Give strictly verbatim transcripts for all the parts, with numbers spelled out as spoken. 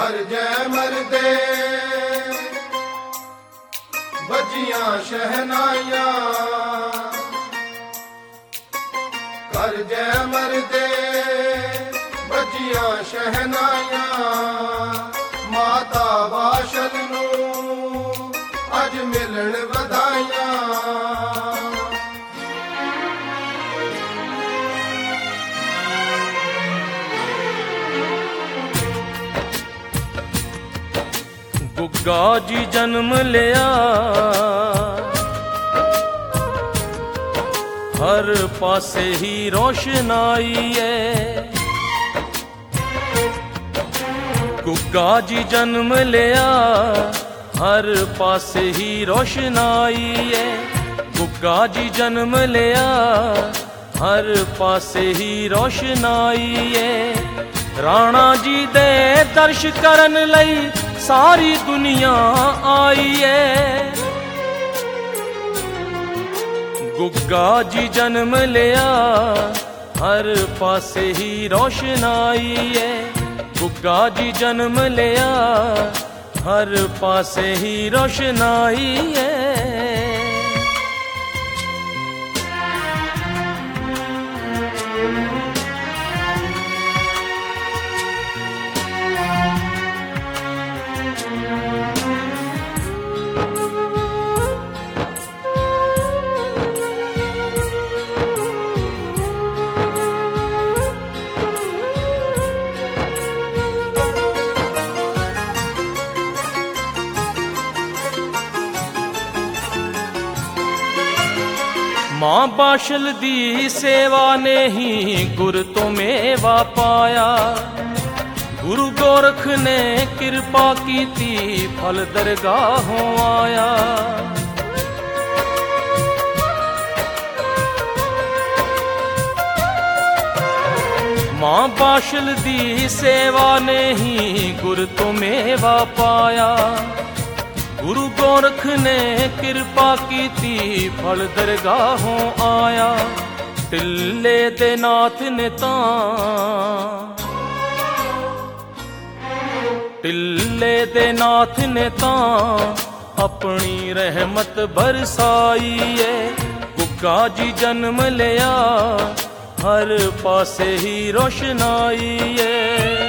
गरजै मरदे बजियां शहनाइयां, गरजै मरदे बजियां शहनाइयां, माता बाशल नूं अज मिलन वधाइयां। गुग्गा जी जन्म लिया हर पासे ही रोशनाई है। गुग्गा जी जन्म लिया हर पासे ही रोशनाई है। गुग्गा जी जन्म लिया हर पासे ही रोशनाई है। राणा जी दे दर्श करन लई सारी दुनिया आई है। गुग्गा जी जन्म लिया हर पासे ही रोशनाई है। गुग्गा जी जन्म लिया हर पासे ही रोशनाई है। मां बाशल दी सेवा ने ही गुर तो मेवा पाया। गुरु गोरख ने कृपा की थी फल दरगाहों आया। मां बाशल दी सेवा ने ही गुर तो मेवा पाया। गुरु गोरख ने कृपा की थी फल दरगाहों आया। टिल्ले दे नाथ ने तां टिल्ले दे नाथ ने तां अपनी रहमत बरसाई है। गुग्गा जी जन्म लिया हर पासे ही रोशनाई है।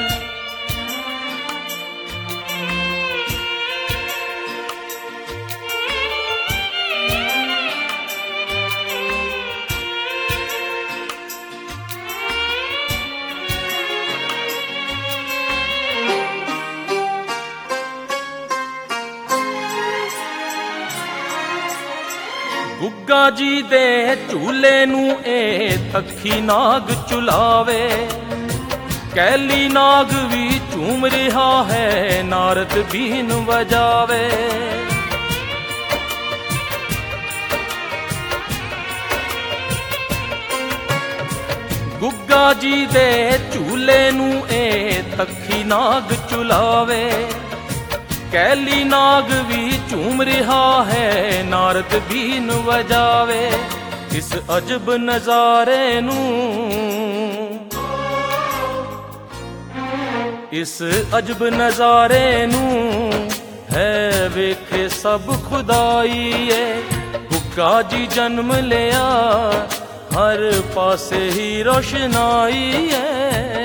गुग्गा जी दे झूले नू ए तखी नाग चुलावे। कैली नाग भी झूम रहा है नारद बीन बजावे। गुग्गा जी दे झूले नू ए तखी नाग चुलावे। कैली नाग भी झूम रहा है नारद बीन बजावे। इस अजब नजारे नू इस अजब नजारे नू है वेखे सब खुदाई है। गुग्गा जी जन्म लिया हर पासे ही रोशनाई है।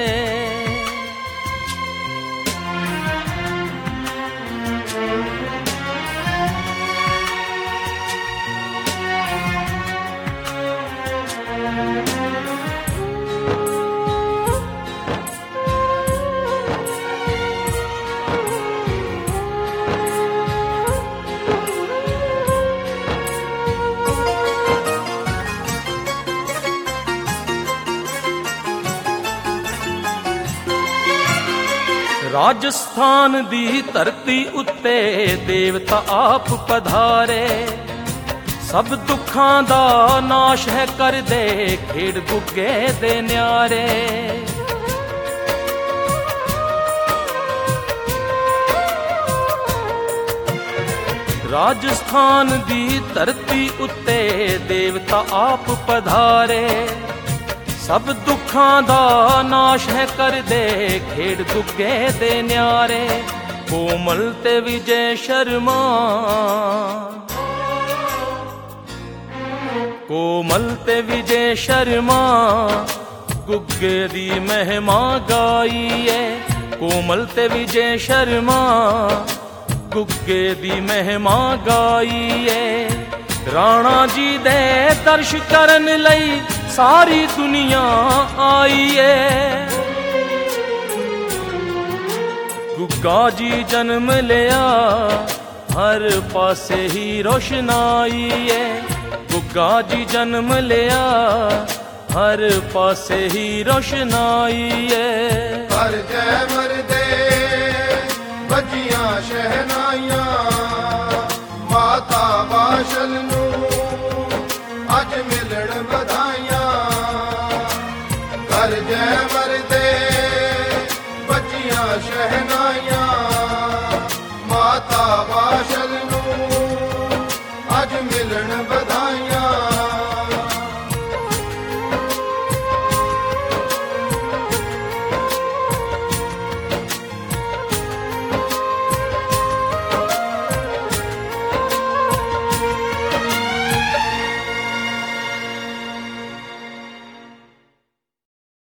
राजस्थान दी धरती उत्ते देवता आप पधारे। सब दुखां दा नाश है कर दे खेड़ गुग्गे दे न्यारे। राजस्थान दी धरती उत्ते देवता आप पधारे। ਸਭ ਦੁੱਖਾਂ ਦਾ ਨਾਸ਼ ਹੈ ਕਰਦੇ ਖੇਡ ਦੁੱਗੇ ਦੇ ਨਿਆਰੇ ਕੋਮਲ ਤੇ ਵਿਜੇ ਸ਼ਰਮਾ ਕੋਮਲ ਤੇ ਵਿਜੇ ਸ਼ਰਮਾ ਗੁੱਗੇ ਦੀ ਮਹਿਮਾ ਗਾਈ ਏ ਕੋਮਲ ਤੇ ਵਿਜੇ ਸ਼ਰਮਾ ਗੁੱਗੇ ਦੀ ਮਹਿਮਾ ਗਾਈ ਏ ਰਾਣਾ ਜੀ ਦੇ ਦਰਸ਼ ਕਰਨ ਲਈ ਸਾਰੀ ਦੁਨੀਆ ਆਈ ਏ ਗੁੱਗਾ ਜੀ ਜਨਮ ਲਿਆ ਹਰ ਪਾਸੇ ਹੀ ਰੋਸ਼ਨਾਈ ਏ ਗੁੱਗਾ ਜੀ ਜਨਮ ਲਿਆ ਹਰ ਪਾਸੇ ਹੀ ਰੋਸ਼ਨਾਈ ਏ ਕਰ ਜੈ ਮਰਦੇ ਵੱਜੀਆਂ ਸ਼ਹਿਨਾਈਆਂ ਮਾਤਾ ਬਾਸ਼ਲ ਨੂੰ ਅੱਜ ਮਿਲਣ ਵਧਾਈਆਂ ਕਰ ਜੈ ਮਰਦੇ ਵੱਜੀਆਂ ਸ਼ਹਿਨਾਈਆਂ